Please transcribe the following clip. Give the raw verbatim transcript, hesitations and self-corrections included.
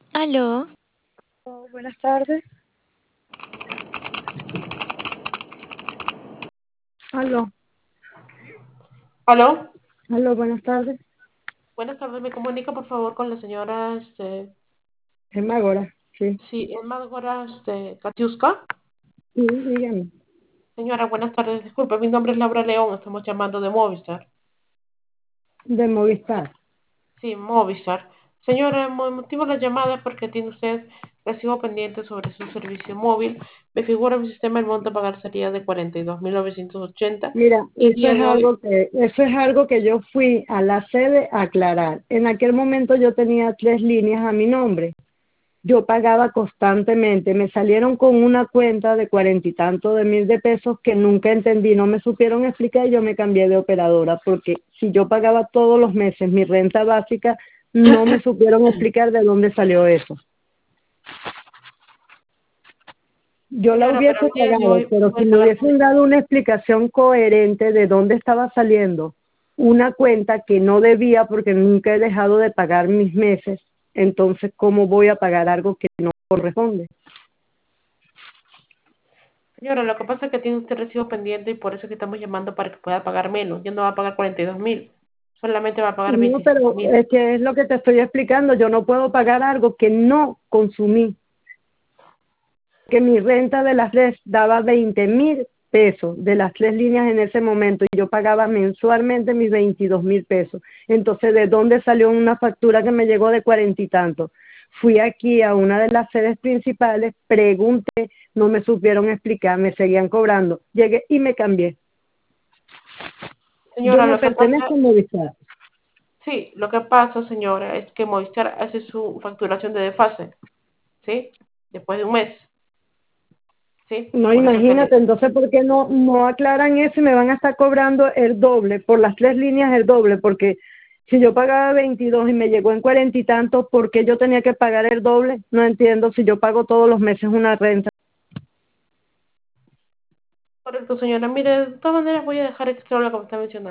Aló, Oh, buenas tardes. Aló, ¿Aló? aló, buenas tardes. Buenas tardes, me comunica por favor con la señora, este, Es Magora, sí. sí, Emma Gora, este, Katiuska. Sí, dígame. Señora, buenas tardes, disculpe, mi nombre es Laura León, estamos llamando de Movistar. De Movistar. Sí, Movistar. Señora, el mo- motivo de la llamada es porque tiene usted recibo pendiente sobre su servicio móvil. Me figura en mi sistema el monto a pagar sería de cuarenta y dos mil novecientos ochenta Mira, y eso día es de hoy. algo que, eso es algo que yo fui a la sede a aclarar. En aquel momento yo tenía tres líneas a mi nombre. Yo pagaba constantemente. Me salieron con una cuenta de cuarenta y tanto de mil de pesos que nunca entendí. No me supieron explicar y yo me cambié de operadora porque si yo pagaba todos los meses mi renta básica, no me supieron explicar de dónde salió eso. Yo la Señora, pero hubiese el día de pagado, hoy pero si puede me pagar. hubiesen dado una explicación coherente de dónde estaba saliendo una cuenta que no debía porque nunca he dejado de pagar mis meses, entonces ¿cómo voy a pagar algo que no corresponde? Señora, lo que pasa es que tiene usted recibo pendiente y por eso es que estamos llamando para que pueda pagar menos. Ya no va a pagar cuarenta y dos mil, solamente va a pagar No, veinticinco pero mil. es que es lo que te estoy explicando, yo no puedo pagar algo que no consumí. Que mi renta de las tres daba veinte mil pesos de las tres líneas en ese momento y yo pagaba mensualmente mis veintidós mil pesos. Entonces, ¿de dónde salió una factura que me llegó de cuarenta y tanto? Fui aquí a una de las sedes principales, pregunté, no me supieron explicar, me seguían cobrando. Llegué y me cambié. Yo Señora, no lo que pasa, pertenezco a Movistar. sí, lo que pasa, señora, es que Movistar hace su facturación de desfase, ¿sí? Después de un mes, ¿sí? No, Por eso que le. imagínate, entonces, ¿por qué no, no aclaran eso y me van a estar cobrando el doble, por las tres líneas el doble? Porque si yo pagaba veintidós y me llegó en cuarenta y tantos, ¿por qué yo tenía que pagar el doble? No entiendo, si yo pago todos los meses una renta. Correcto, señora. Mire, de todas maneras voy a dejar esto lo que me está mencionando.